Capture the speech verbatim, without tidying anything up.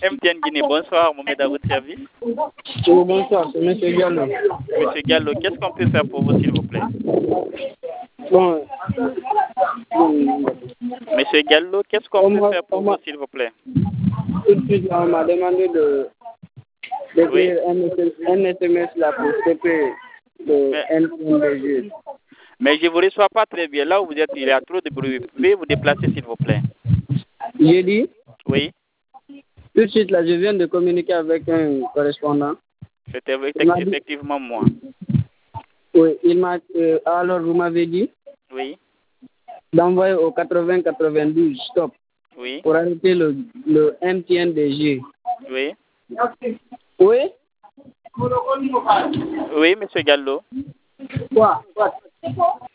M T N Guinée, bonsoir, Mohamed, à votre service. Oh, bonsoir, c'est M. Gallo. Monsieur Gallo, qu'est-ce qu'on peut faire pour vous, s'il vous plaît? Bon, Monsieur Gallo, qu'est-ce qu'on peut faire pour vous, s'il vous plaît? Tout de suite, on m'a demandé de d'écrire Oui. un S M S là pour T P de M T N D G. Mais je ne vous reçois pas très bien. Là où vous êtes, il y a trop de bruit. Pouvez vous déplacer, s'il vous plaît? J'ai dit? Oui. Tout de suite, là, je viens de communiquer avec un correspondant. C'était effectivement moi. Oui, il m'a... Euh, alors, vous m'avez dit? Oui. D'envoyer au quatre-vingts quatre-vingt-douze, stop. Oui. Pour arrêter le, le M T N D G. Oui. Oui? Oui, monsieur Gallo. Quoi? Quoi?